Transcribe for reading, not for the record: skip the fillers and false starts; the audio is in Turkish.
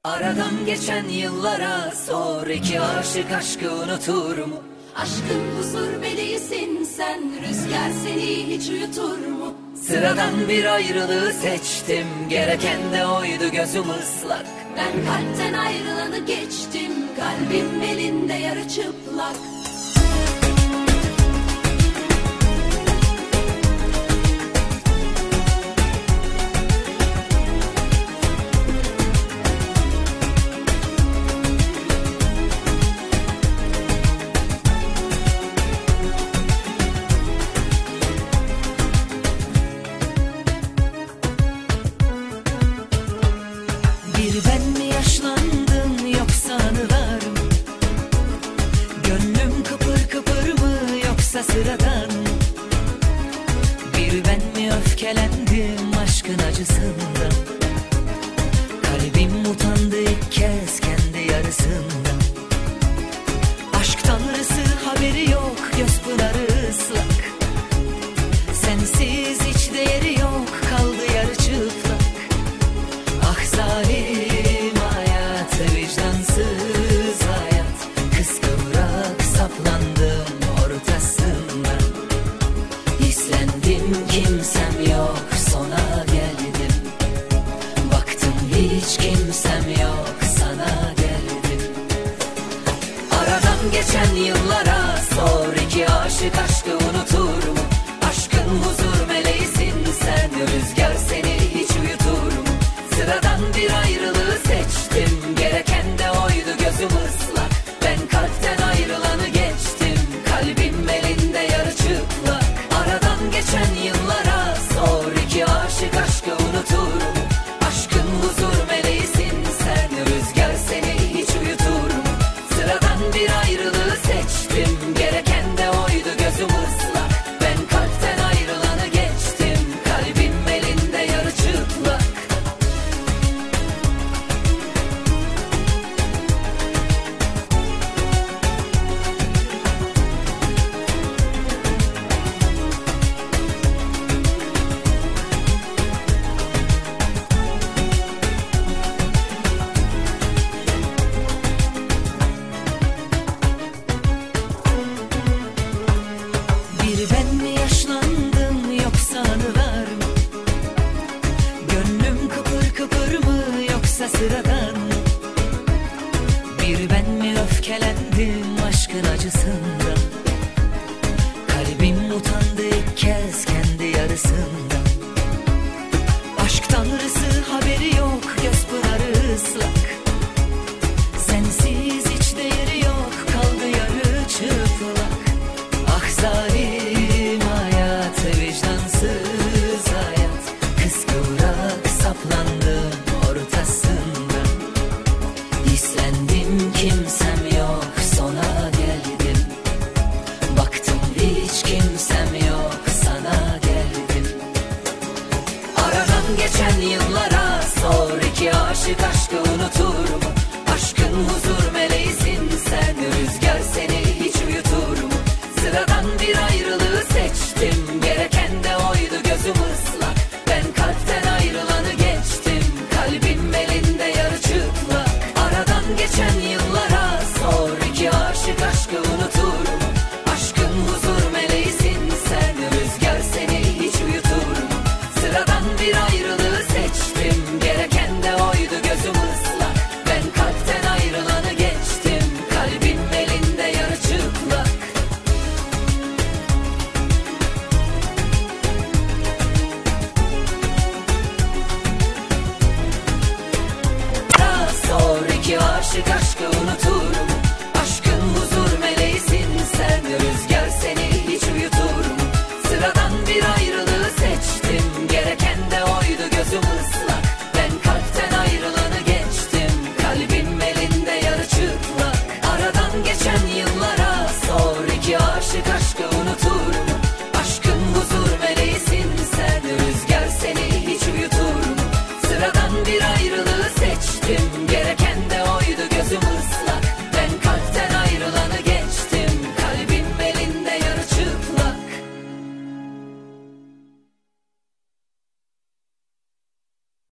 Aradan geçen yıllara sor, iki aşık aşkı unutur mu? Aşkın huzur meleğisin sen, rüzgar seni hiç uyutur mu? Sıradan bir ayrılığı seçtim, gereken de oydu, gözüm ıslak. Ben kalpten ayrılanı geçtim, kalbim elinde yarı çıplak. Bir ben mi yaşlandım yoksa anılar mı? Gönlüm kıpır kıpır mı yoksa sıradan? Bir ben mi öfkelendim aşkın acısından? Kalbim utandı ilk kez kendi yarısından. Aşk tanrısı haberi yok, göz pınarı ıslak. Sensiz hiç değeri yok, kaldı yarı çıplak. Ah zalim hayat, vicdansız hayat, kıskıvrak saplandım ortasından. Hislendim, kimsem yok, sona geldim. Baktım hiç kimsem yok, sana geldim. Aradan geçen yıllara sor, iki aşık aşkı unutur mu? Aşkın huzur meleğisin sen, rüzgar seni hiç uyutur mu? Sıradan bir ayrılığı seçtim, gereken de oydu, gözüm ıslak. Ben kalpten ayrılanı geçtim, kalbim elinde yarı çıplak. Aradan geçen yıllara sor, iki aşık aşkı unutur mu? Aşkın huzur meleğisin sen, rüzgar seni hiç uyutur mu? Sıradan bir ayrılığı seçtim, gereken de oydu, gözüm ıslak. Ben kalpten ayrılanı geçtim, kalbim elinde yarı çıplak. Bir ben mi yaşlandım yoksa anılar mı? Gönlüm kıpır kıpır mı yoksa sıradan? Bir ben mi öfkelendim aşkın acısından? Kalbim utandı ilk kez kendi yarısından. Aşk tanrısı haberi yok, göz pınarı ıslak. Sensiz hiç değeri yok, kaldı yarı çıplak. Ah zalim hayat, vicdansız hayat, kıskıvrak saplandım ortasından. Hislendim, kimsem yok, sona geldim. Baktım hiç kimsem yok, sana geldim. Aradan geçen yıllara sor, iki aşık aşkı unutur mu? Aşkın huzur meleğisin sen, rüzgar seni hiç uyutur mu? Sıradan bir ayrılığı seçtim, gereken de oydu, gözüm ıslak. Ben kalpten ayrılanı geçtim, kalbim elinde yarı çıplak. Aradan geçen yıllara sor, iki aşık aşkı unutur mu? Aşkın huzur meleğisin sen, rüzgar seni hiç uyutur mu? Sıradan bir ayrılığı seçtim, gereken de oydu, gözüm ıslak. Ben kalpten ayrılanı geçtim, kalbim elinde yarı çıplak. Sor, iki aşık aşkı